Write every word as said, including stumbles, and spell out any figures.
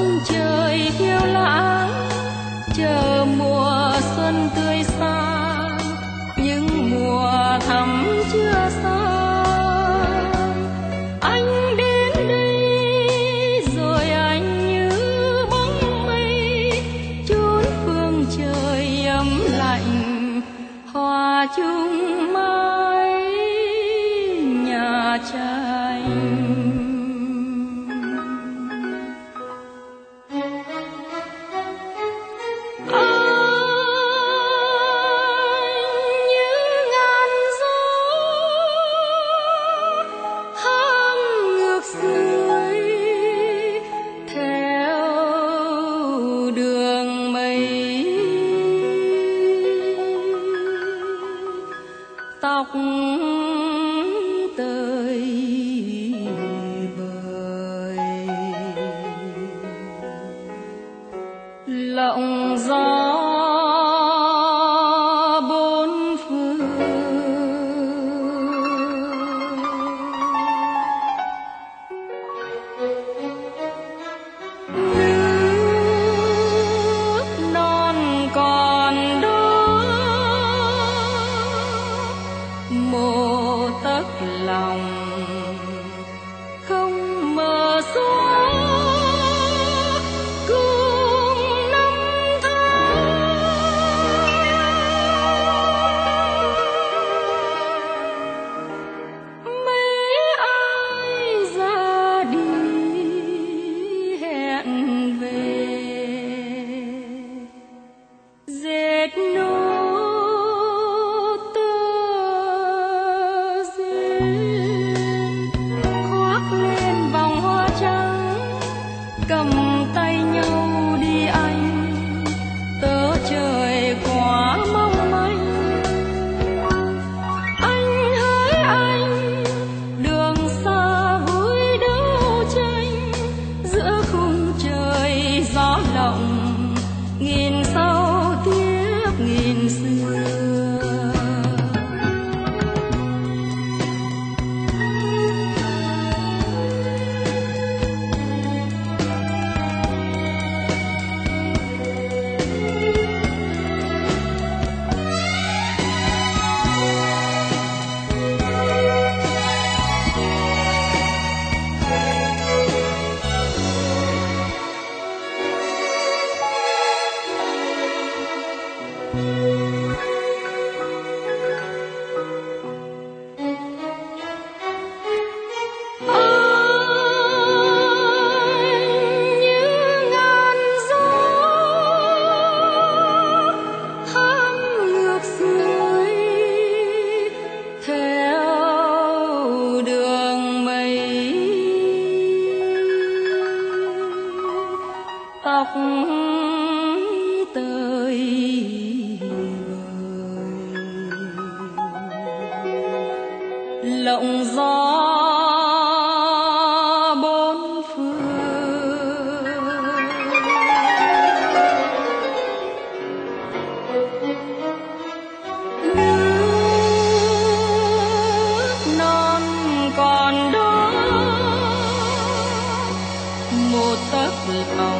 trời phiêu lãng chờ mùa xuân tươi sáng, những mùa thắm chưa sang. Anh đến đây rồi anh như bóng mây chốn phương trời ấm lạnh, hòa chung mái nhà tranh. Tóc tơi bời lộng gió bốn phương, nước non còn đó một tấc lòng không mờ xóa, cùng năm tháng mấy ai ra đi hẹn về dệt nối cầm tay nhau đi anh, tớ trời quá mong manh. Anh hỡi anh, đường xa vui đấu tranh giữa khung trời gió lộng, nghìn sau tiếp nghìn xưa. Tóc tơi bời lộng gió bốn phương, nước non còn đó một tấc lòng